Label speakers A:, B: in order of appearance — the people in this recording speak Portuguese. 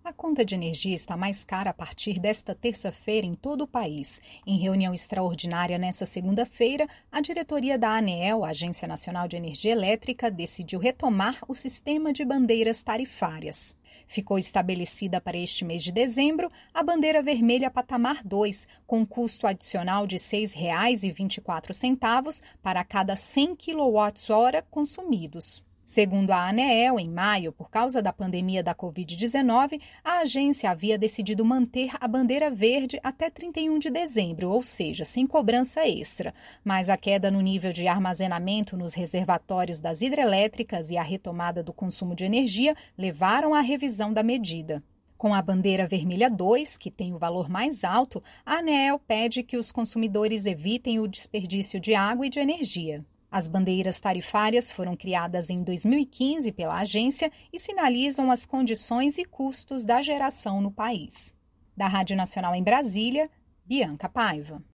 A: A conta de energia está mais cara a partir desta terça-feira em todo o país. Em reunião extraordinária nesta segunda-feira, a diretoria da ANEEL, a Agência Nacional de Energia Elétrica, decidiu retomar o sistema de bandeiras tarifárias. Ficou estabelecida para este mês de dezembro a bandeira vermelha patamar 2, com custo adicional de R$ 6,24 para cada 100 kWh consumidos. Segundo a ANEEL, em maio, por causa da pandemia da Covid-19, a agência havia decidido manter a bandeira verde até 31 de dezembro, ou seja, sem cobrança extra. Mas a queda no nível de armazenamento nos reservatórios das hidrelétricas e a retomada do consumo de energia levaram à revisão da medida. Com a bandeira vermelha 2, que tem o valor mais alto, a ANEEL pede que os consumidores evitem o desperdício de água e de energia. As bandeiras tarifárias foram criadas em 2015 pela agência e sinalizam as condições e custos da geração no país. Da Rádio Nacional em Brasília, Bianca Paiva.